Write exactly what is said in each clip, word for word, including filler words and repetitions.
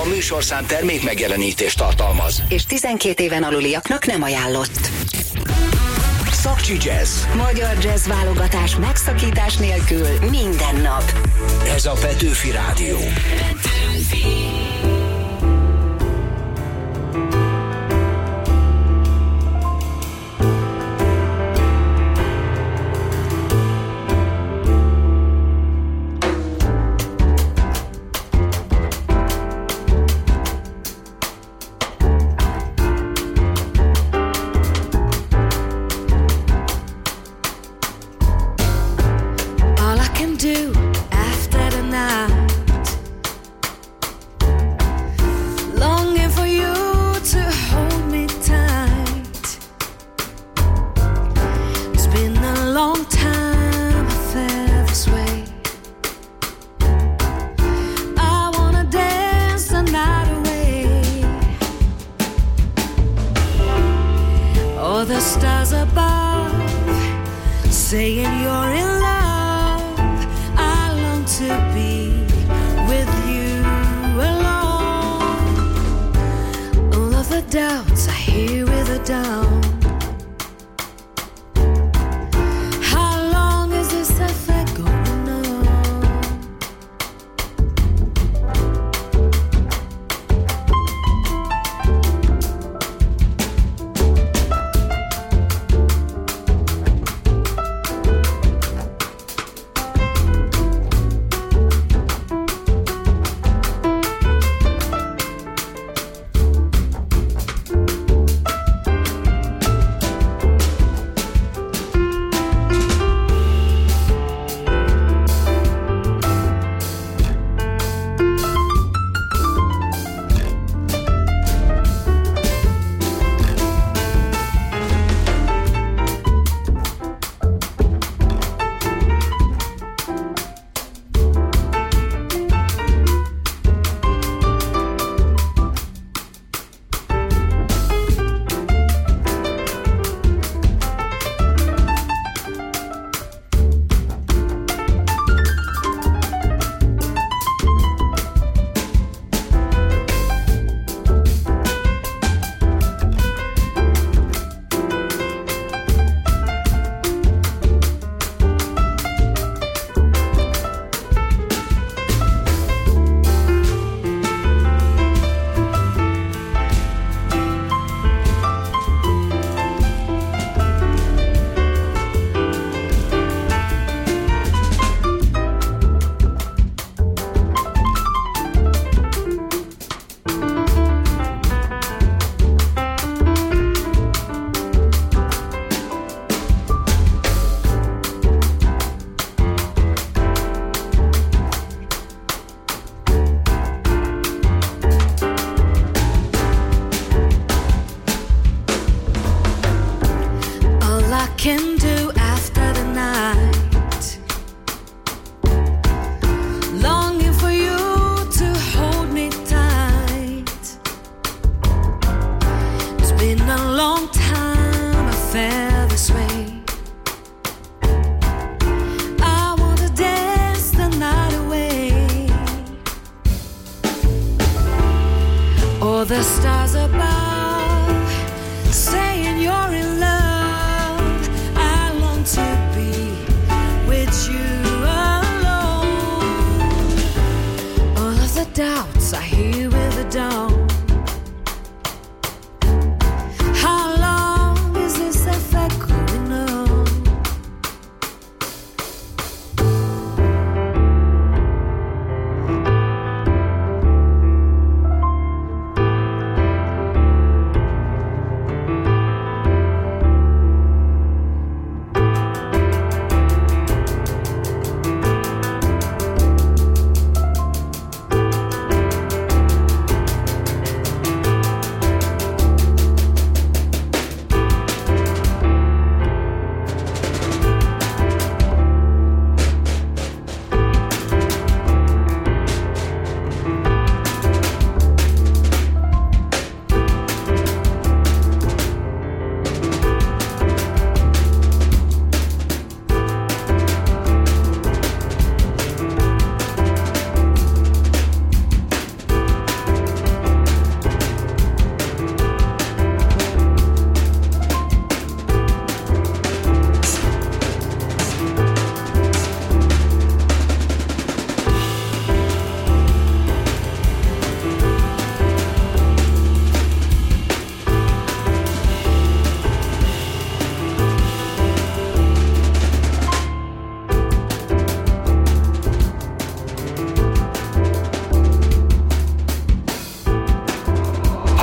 A műsorszám termék megjelenítést tartalmaz. És tizenkét éven aluliaknak nem ajánlott. Szakcsi Jazz. Magyar jazz válogatás megszakítás nélkül minden nap. Ez a Petőfi Rádió. Petőfi.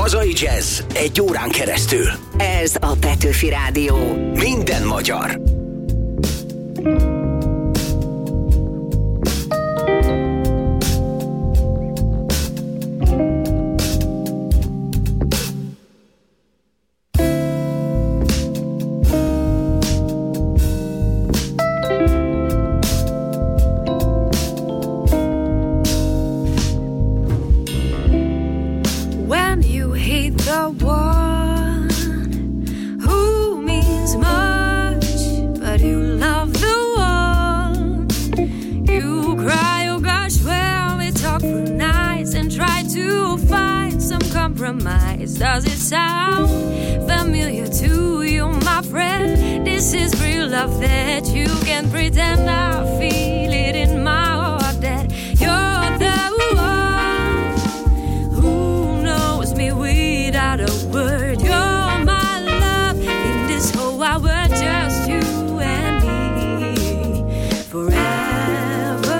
Hazai jazz egy órán keresztül. Ez a Petőfi Rádió. Minden magyar. Does it sound familiar to you, my friend? This is real love that you can pretend. I feel it in my heart that you're the one who knows me without a word. You're my love in this whole wide world, just you and me forever.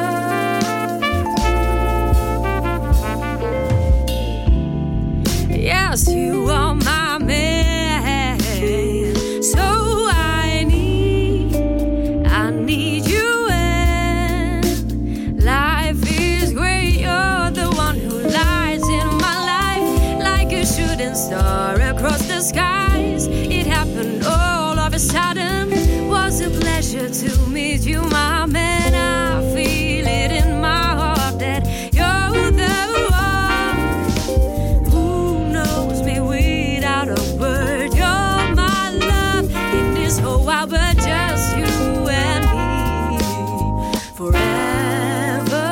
Yes, you are my man, so I need, I need you, and life is great. You're the one who lies in my life like a shooting star across the skies. It happened all of a sudden, was a pleasure to meet you, my man. I feel it in my heart that you're the but just you and me forever.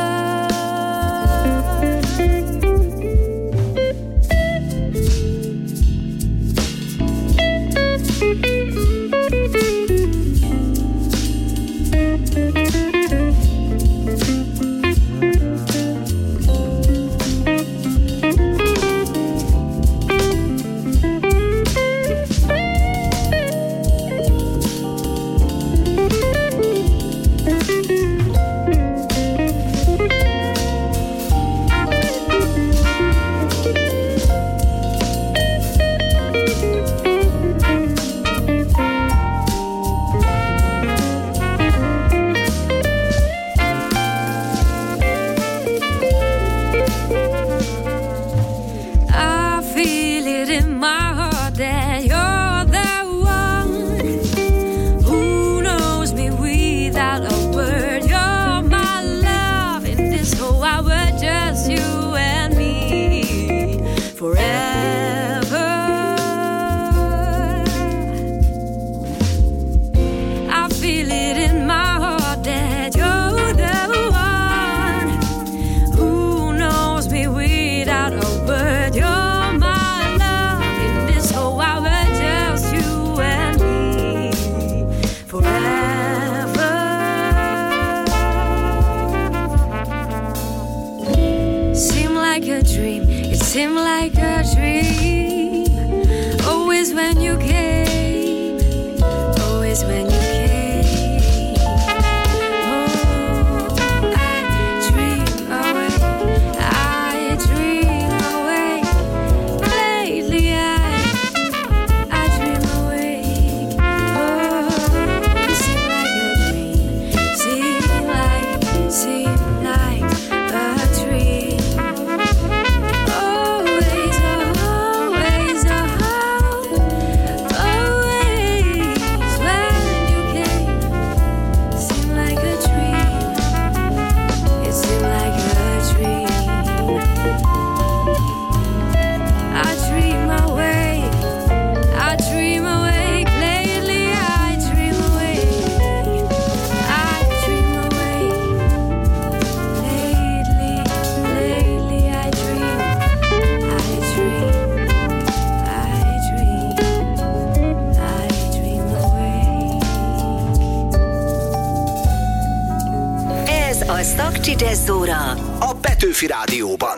Seemed like a dream, always when you came, always when you came. Oh, I dream away, I dream away. Lately I, I dream away. Oh, it seemed like a dream, seemed like, seemed like a dream. Stakcsi Jazz-óra a Petőfi Rádióban.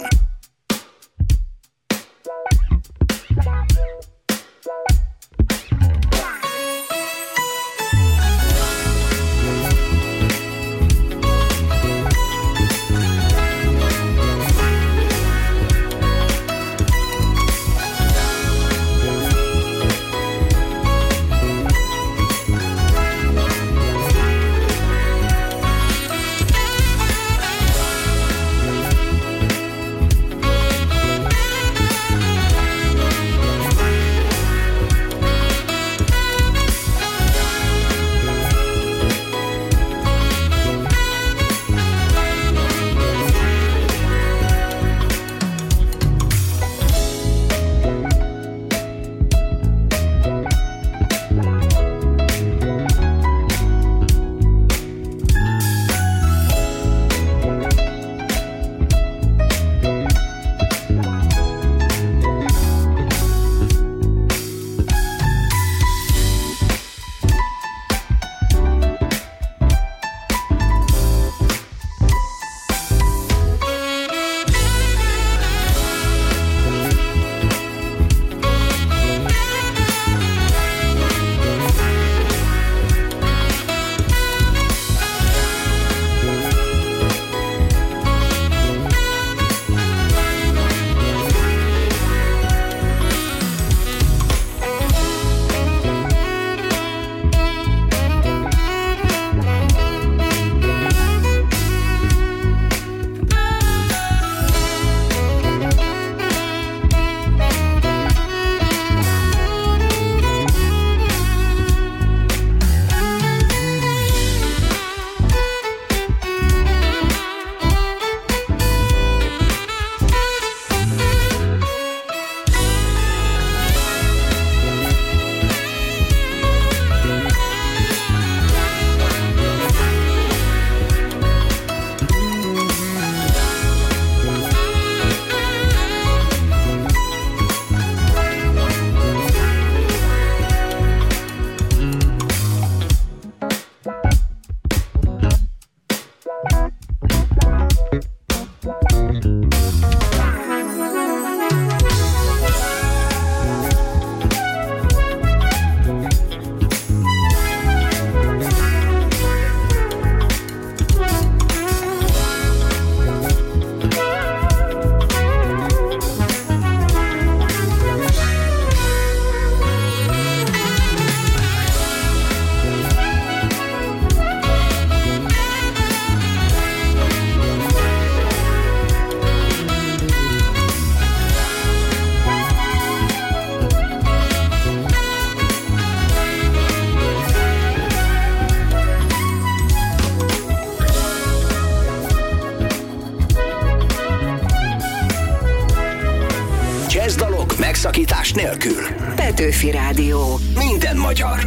Jazzdalok megszakítás nélkül. Petőfi Rádió. Minden magyar.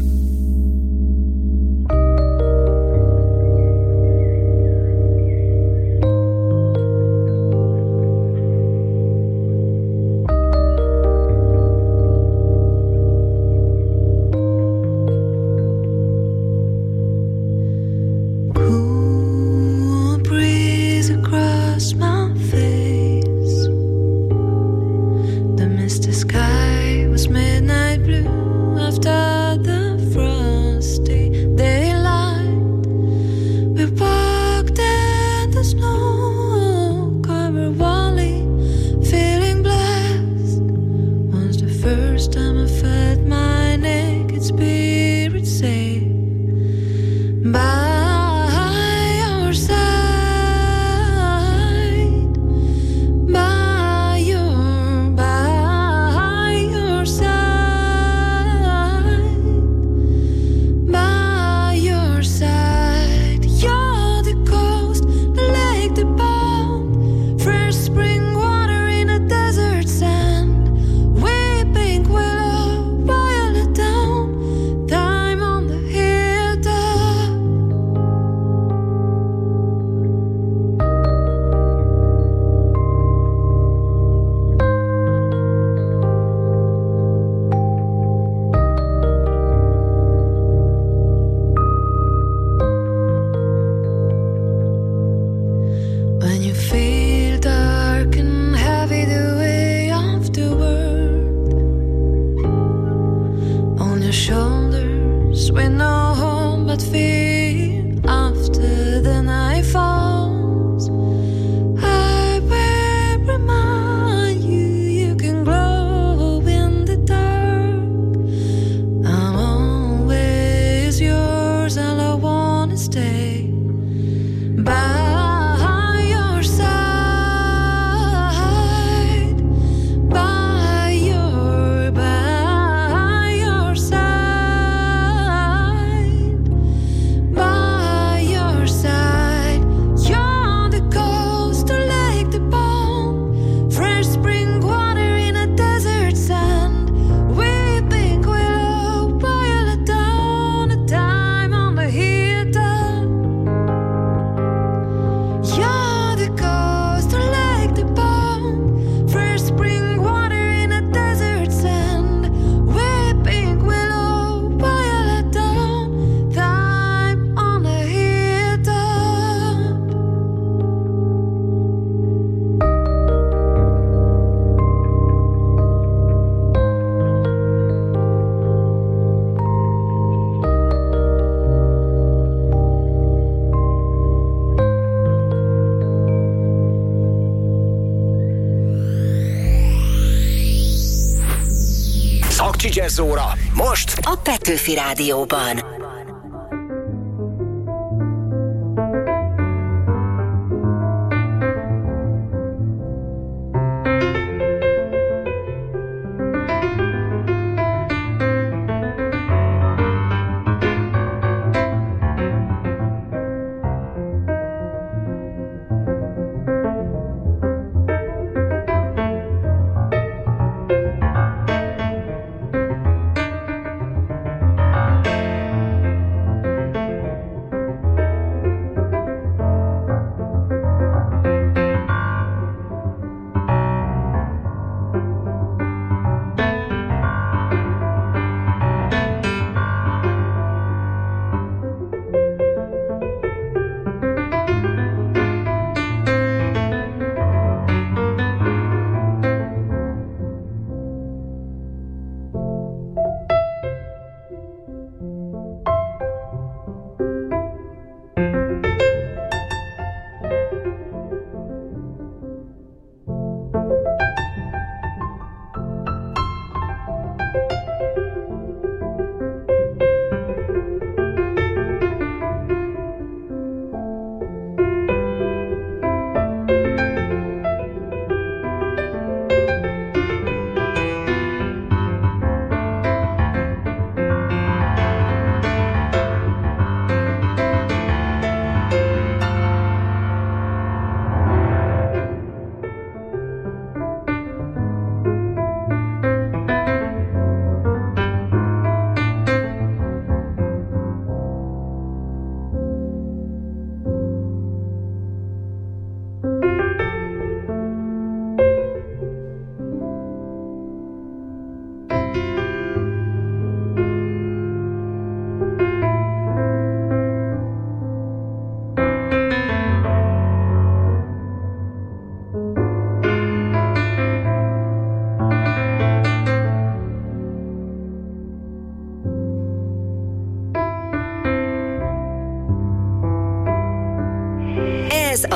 Jazz óra most a Petőfi Rádióban.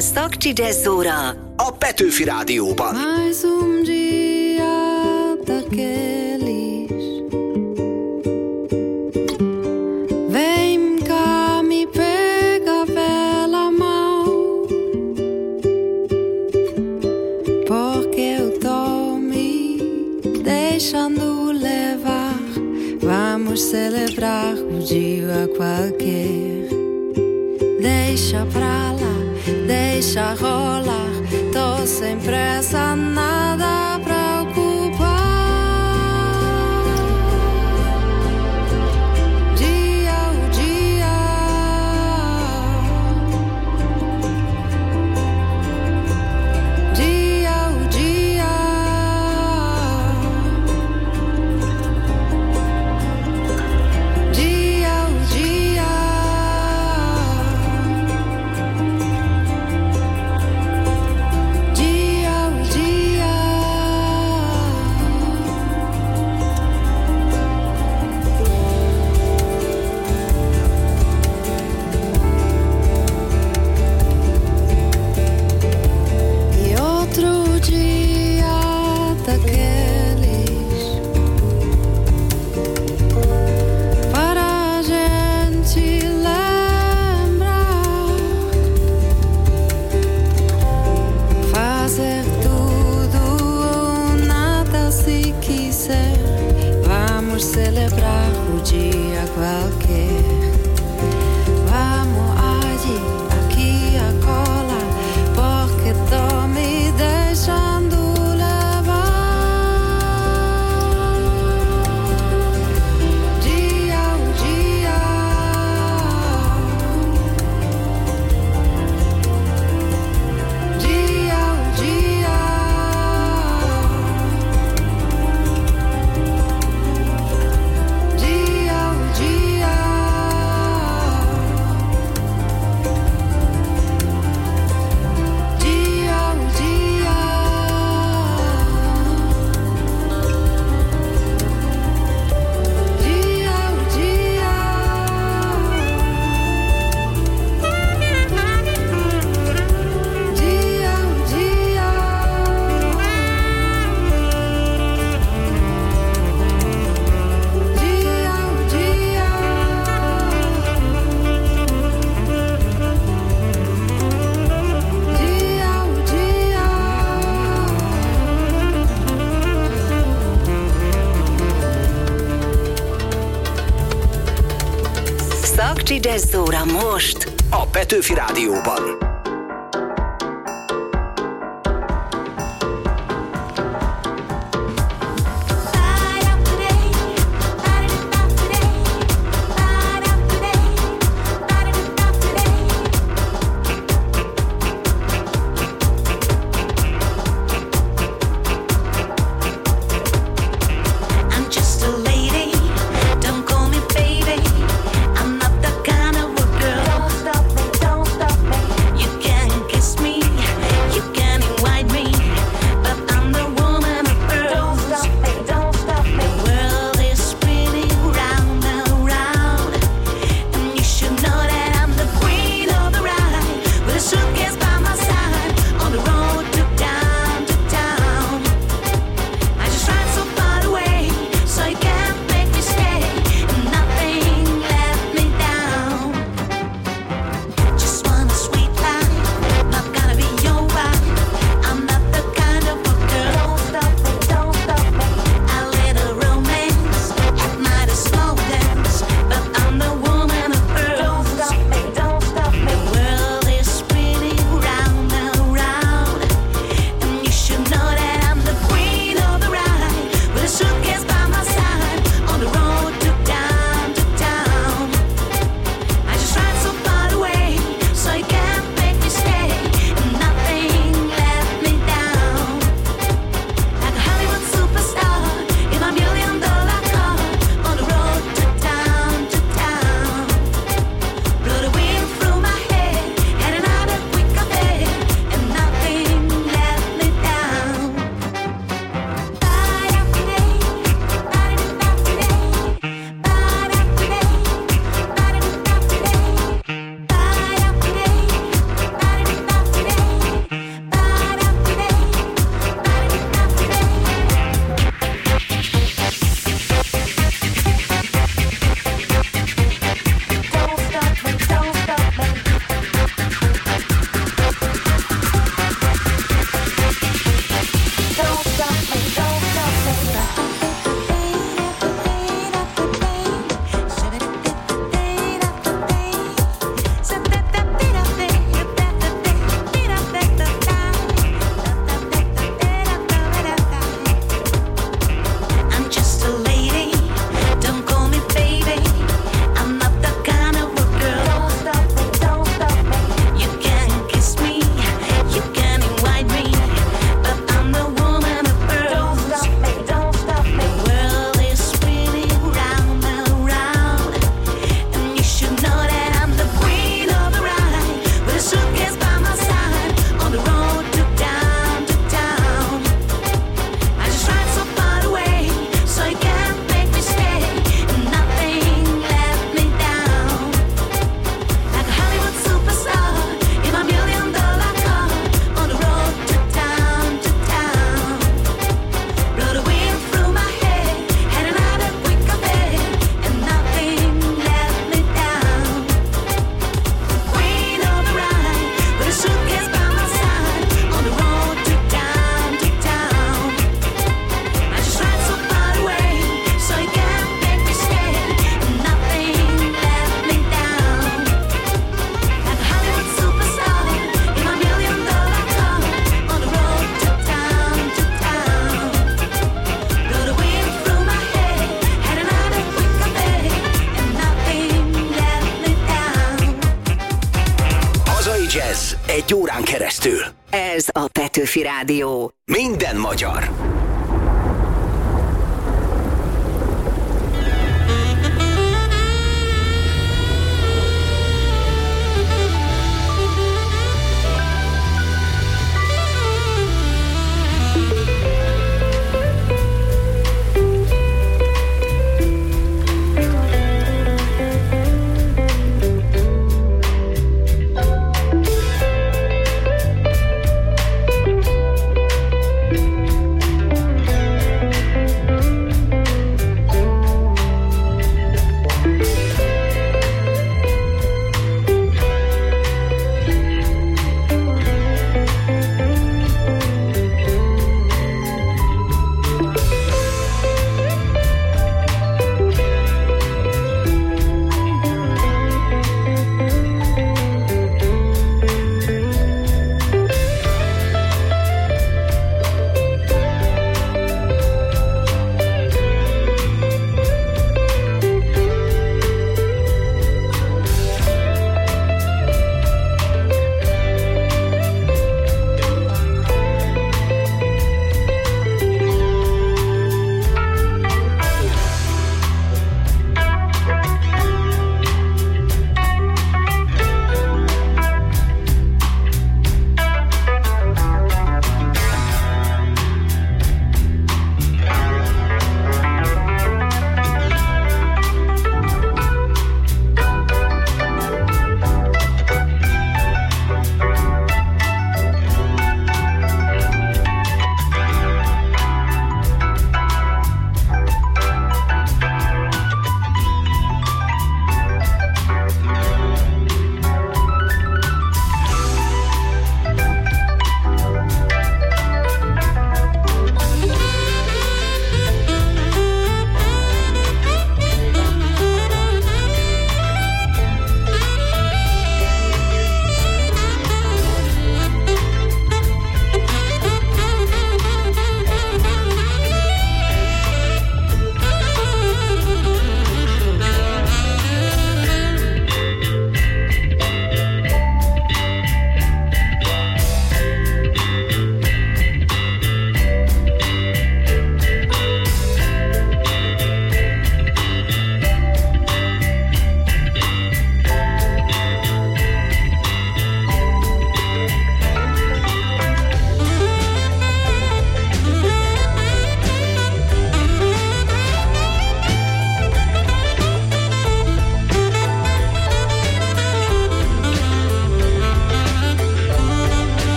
Szakkcsi Jazzóra a Petőfi Rádióban. Mais um dia daqueles, vem cá, me pega pela mão, porque eu tô me deixando levar. Vamos celebrar o dia qualquer. Deixa pra lá, deixa rolar. Tô sem pressa, nada pra ocupar. Dia o dia, dia o dia, dia o dia. Celebrar o dia qualquer. Vamos allí, aqui, acolá, porque tô me deixando levar. Dia o dia, dia o dia. Szakkcsi Jazzóra most a Petőfi Rádióban. You egy órán keresztül. Ez a Petőfi Rádió. Minden magyar.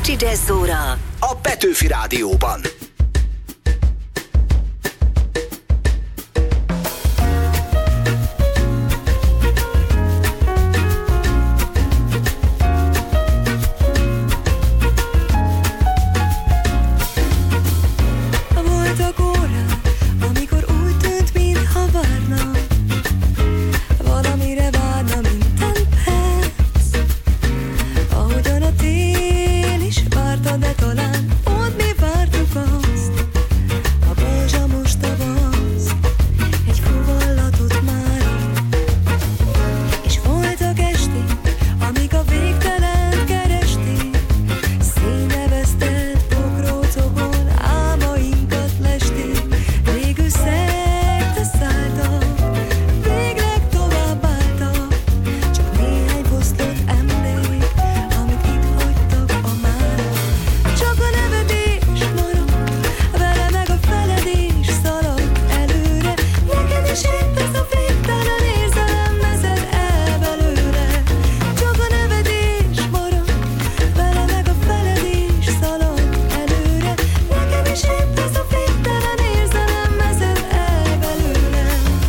Ácsi Jazzóra a Petőfi Rádióban. De talán pont mi vártuk azt, a balzsa most a vasz, egy fuvallatot mára. És voltak esték, amíg a végtelen keresték, színevesztett pokrócokon álmainkat lesték. Végül szerte szálltak, végleg tovább álltak, csak néhány fosztott emlék, amit itt hagytak a mára. Csak a nevetés marad, vele meg a feledés szalad előre. Neked is épp ez a végtelen érzelem vezet el belőle. Csak a nevetés marad, vele meg a feledés szalad előre. Neked is épp ez a végtelen érzelem vezet el belőle.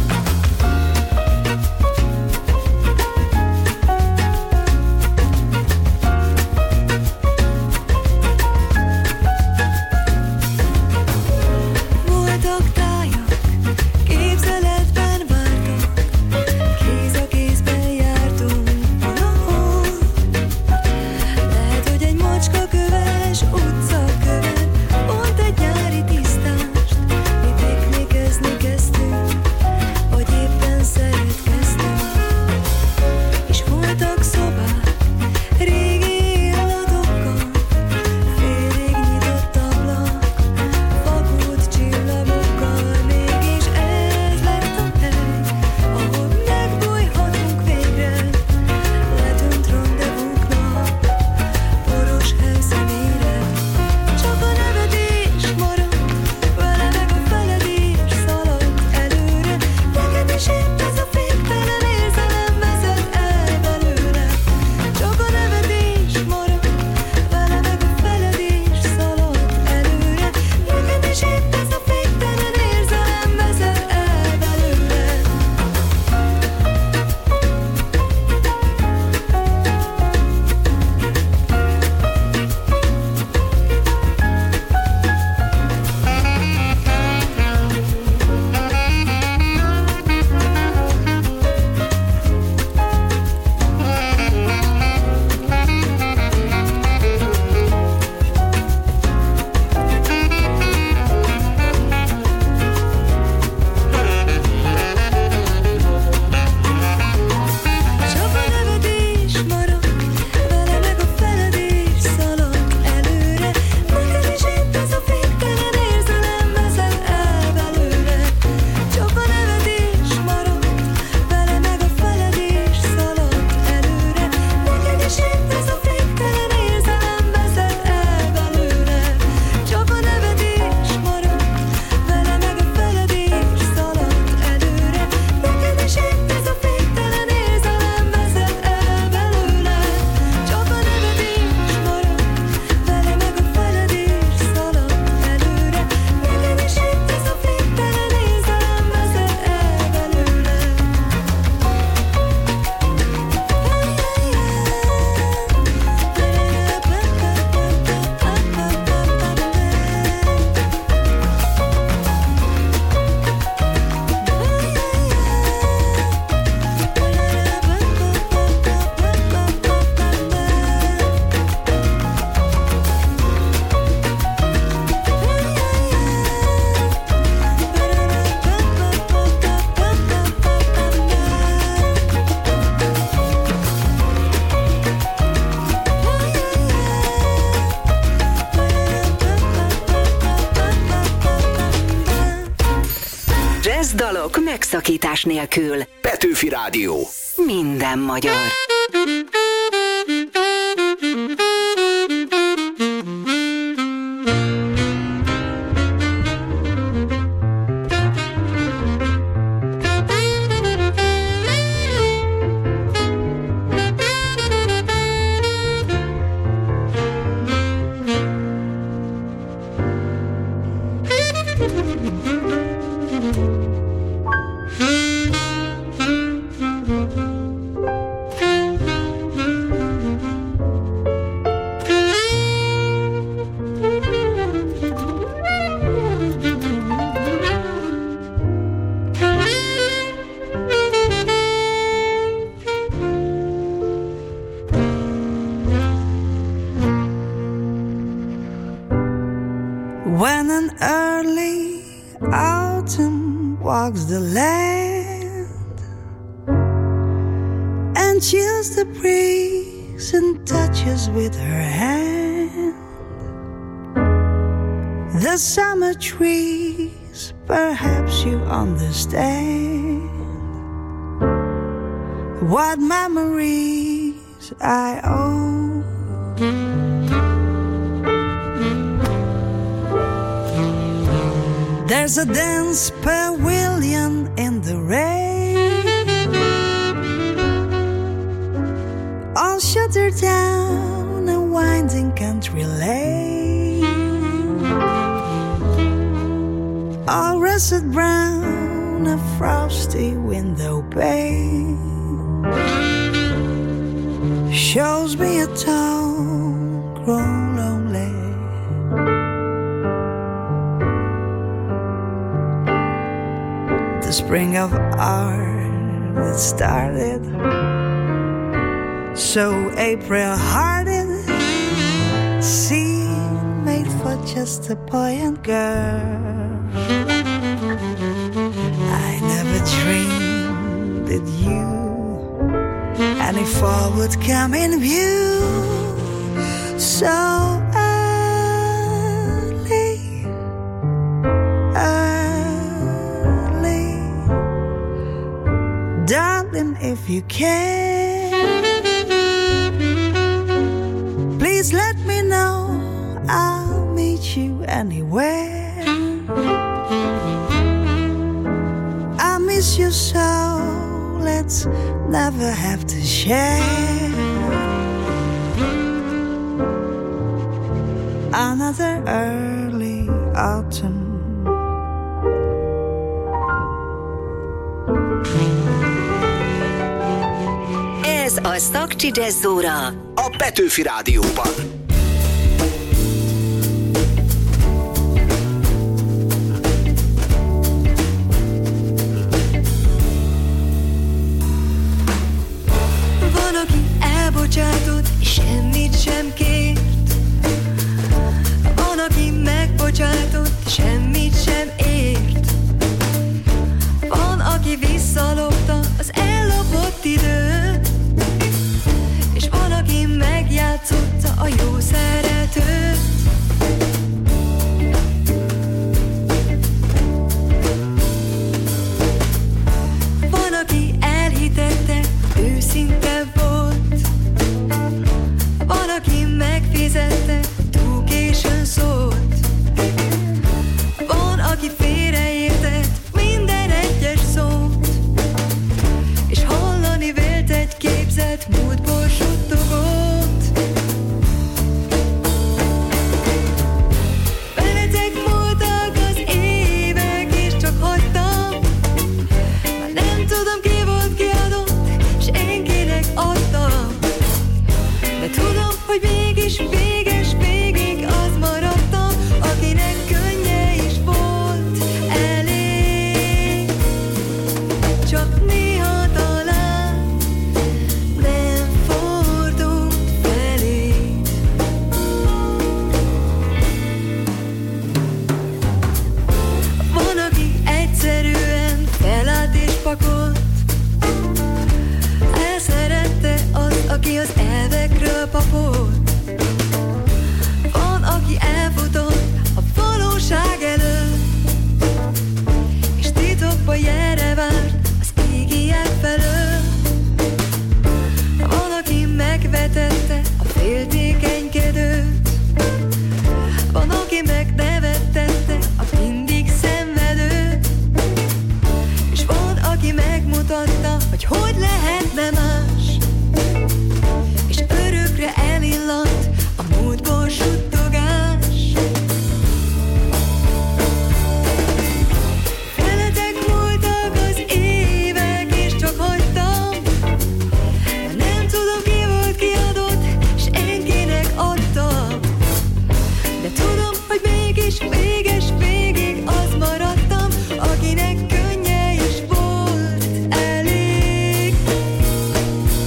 Voltak tájak, képzeletben vártak, kéz a kézben jártunk valahol. Lehet, hogy egy macskaköves utcaköven, pont egy nyári tisztást, mi piknikezni kezdtünk, vagy éppen szeretkeztünk. És voltak szobák, régi illatokkal, félig nyitott ablak, vakult csillagokkal. Mégis ez lett a hely, ahol megbújhatunk végre, letűnt randevúknak, poros helyszínére. Csak a nevetés marad, vele meg a feledés szalad előre. Neked is épp ez a végtelen érzelem vezet el belőle. Csak a nevetés marad, vele meg a feledés szalad előre. Neked is épp ez a végtelen érzelem vezet el belőle. Csak a nevetés marad, vele meg a feledés szalad előre. Neked is épp ez a végtelen érzelem vezet el belőle. Csak a nevetés marad, vele meg a feledés szalad előre. Neked is épp ez a végtelen érzelem vezet el belőle. Csak a nevetés marad, vele meg a feledés szalad előre. Neked is épp ez a végtelen érzelem vezet el belőle. Csak a nevetés marad, vele meg a feledés szalad előre. Neked is épp ez a végtelen érzelem vezet el belőle. Jazz dalok megszakítás nélkül. Petőfi Rádió. Minden magyar. walks the land and chills the breeze and touches with her hand the summer trees. Perhaps you understand what memories I owe. There's a dance pavilion in the rain, all shuttered down a winding country lane, all russet brown, a frosty window pane shows me a town grown lonely. The spring of art that started so April-hearted, seemed made for just a boy and girl. I never dreamed that you any fall would come in view so early, early. Darling, if you can, please let me know. I'll meet you anywhere. I miss you so. Let's never have to share another early autumn. Ez a Szakcsi Jazz-óra a Petőfi Rádióban. Elbocsátott, és semmit sem kért. Van, aki megbocsátott, semmit sem ért. Van, aki visszalopta az ellopott időt, és van, aki megjátszotta a jó szeretőt. Van, aki elhitette, őszinte volt. Van, aki megfizette, túl későn szólt. Van, aki félreértett minden egyes szót, és hallani vélt egy képzett múltból suttogót. Veletek múltak az évek, és csak hagytam. Már nem tudom, ki volt, ki adott, s én kinek adtam. De tudom, hogy mégis véges végig az maradtam, akinek könnye is volt elég. Csak néha talán nem fordult feléd. Van, aki egyszerűen felállt és pakolt, elszerette az, aki az elvekről papolt. Van, aki elfutott a valóság elől, és titokba jelre várt az ígéret felől. Van, aki megvetette a féltékenykedőt, van, aki megnevettette a mindig szenvedőt, és van, aki megmutatta, hogy hogy lehetne más, és örökre elillant a múltból suttogás. Veletek múltak az évek, és csak hagytam. Már nem tudom, ki volt, ki adott, s én kinek adtam. De tudom, hogy mégis véges végig az maradtam, akinek könnye is volt elég.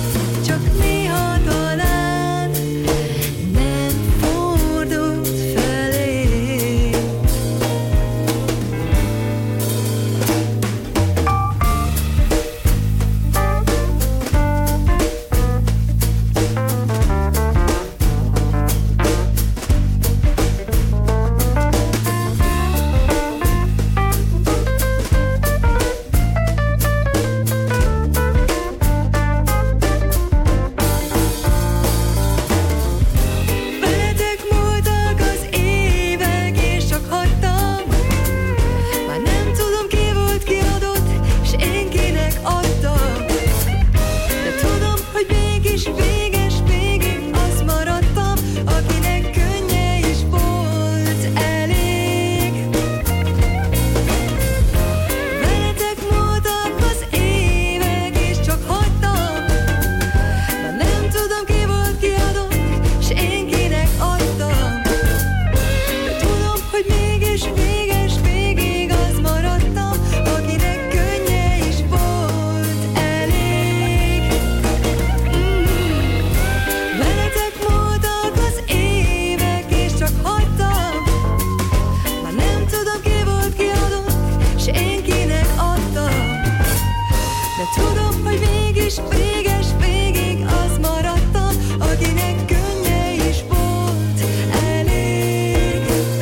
tudom, hogy mégis véges végig az maradtam, akinek könnye is volt elég.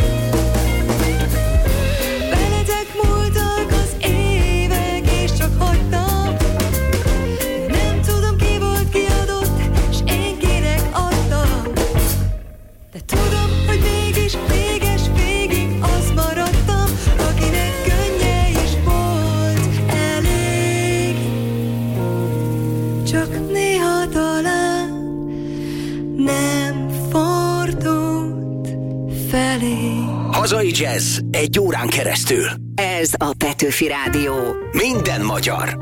Veletek múltak az évek, és csak hagytam. Nem tudom, ki volt kiadott, s én kinek adtam. De tudom, hogy mégis véges végig az maradtam, akinek könnye is volt elég. Csak néha talán nem fordult felé. Hazai jazz egy órán keresztül. Ez a Petőfi Rádió. Minden magyar.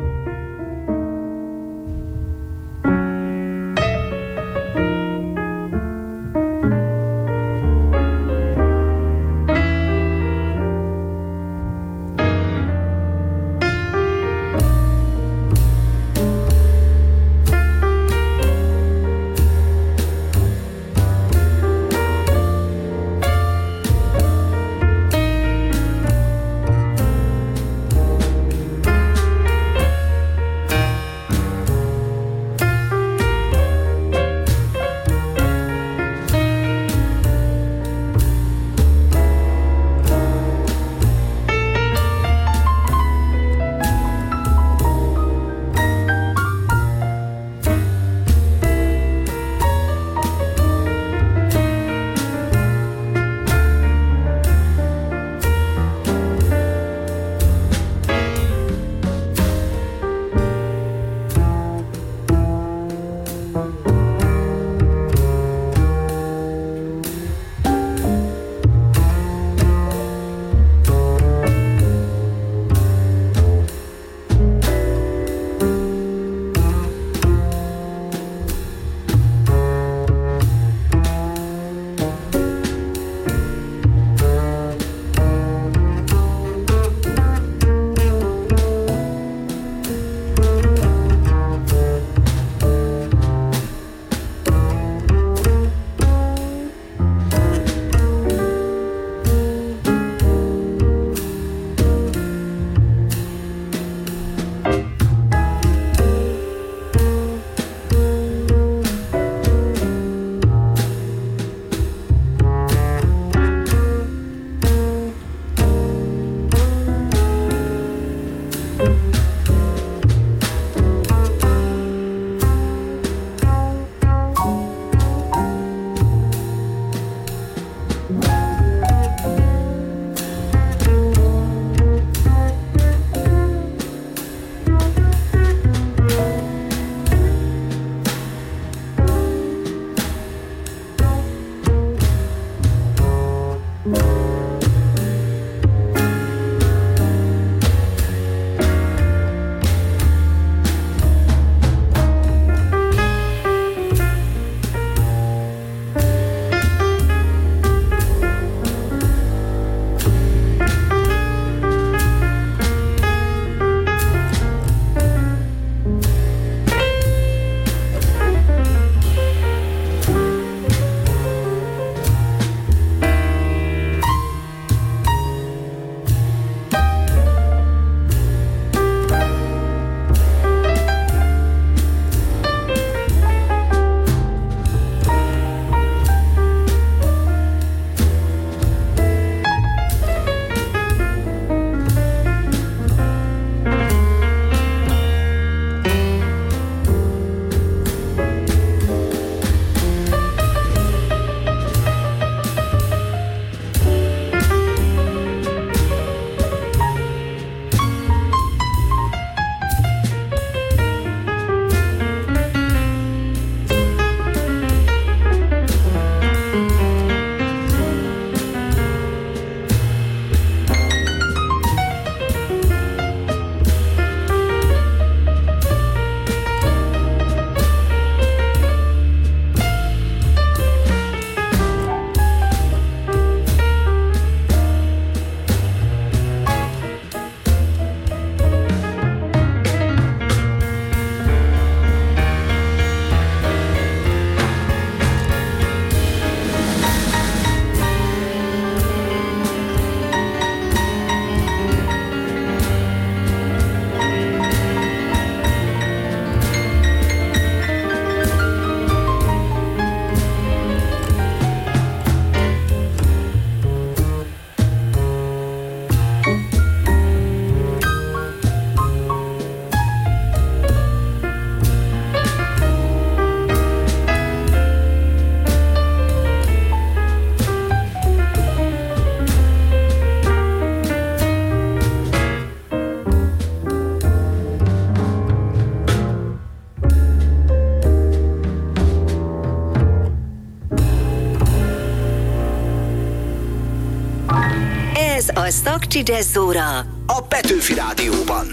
Stakcsi Jazzóra a Petőfi Rádióban.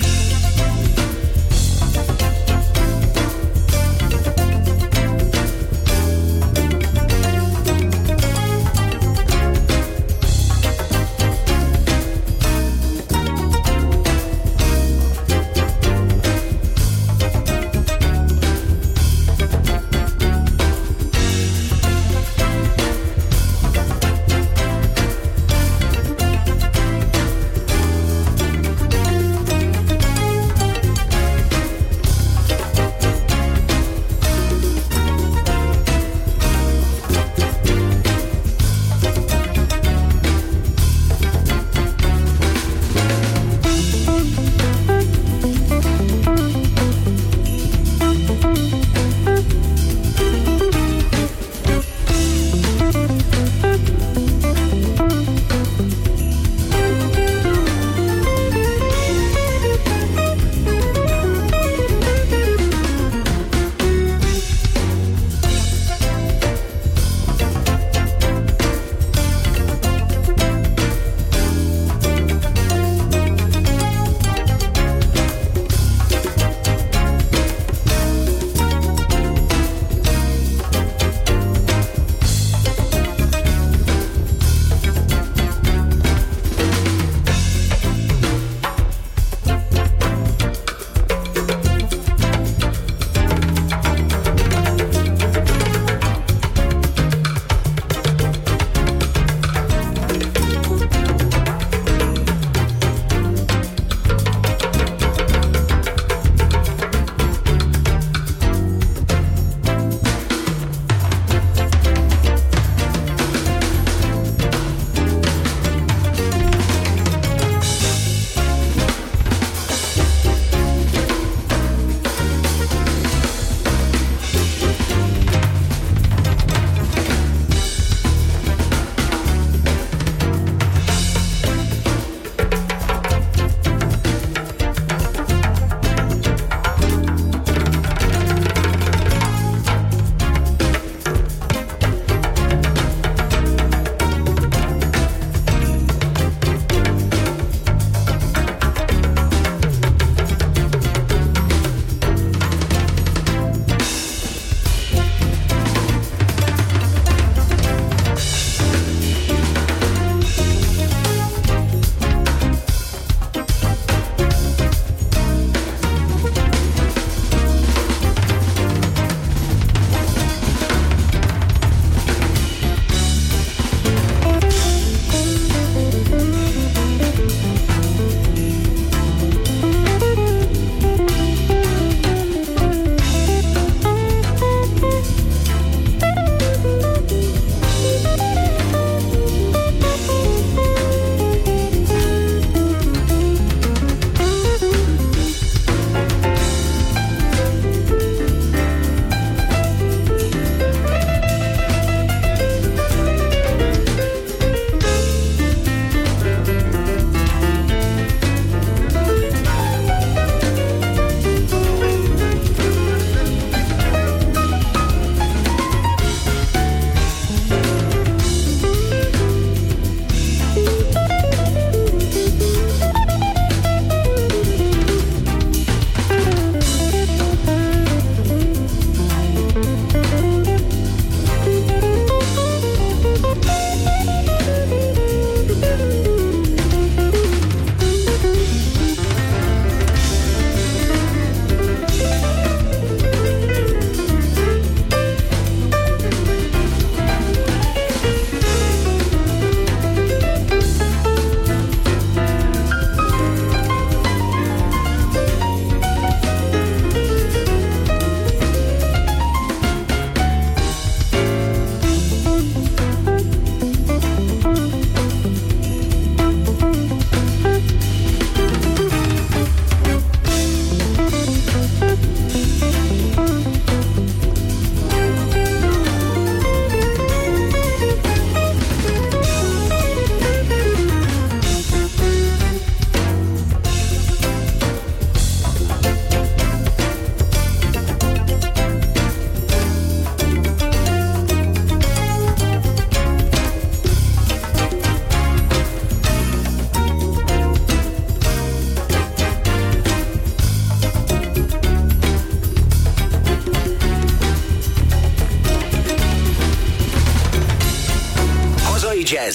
Thank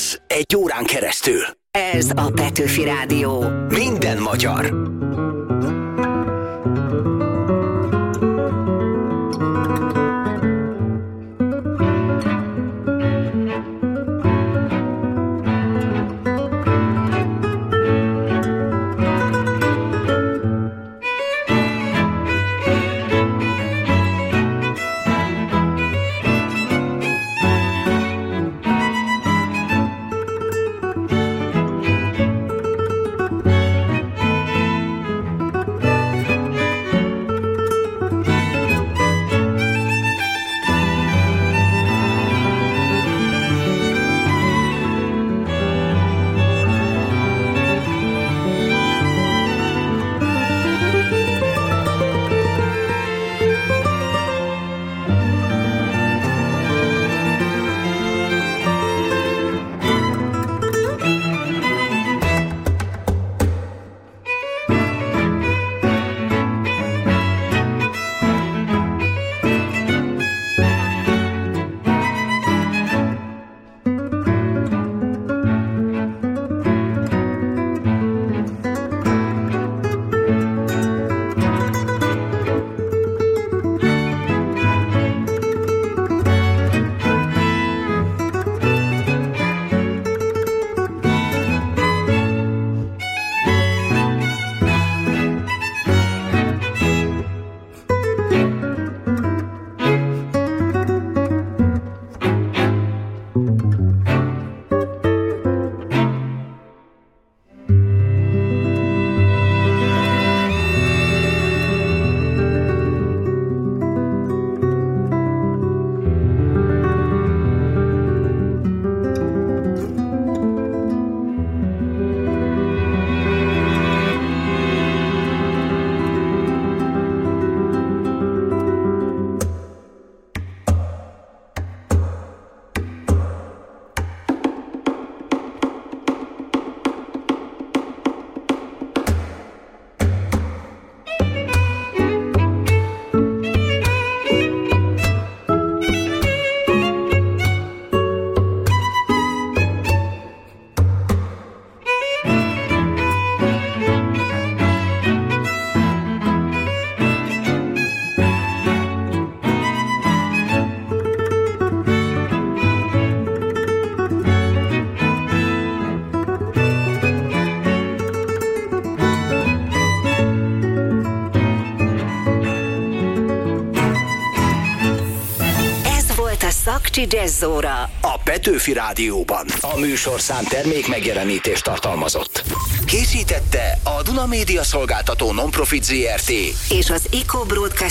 Jazz egy órán keresztül. Ez a Petőfi Rádió. Minden magyar. Sakcsi Jazzóra a Petőfi Rádióban. A műsorszám termék megjelenítést tartalmazott. Készítette a Duna Média Szolgáltató Non-Profit Zé Er Té és az Eco Broadcast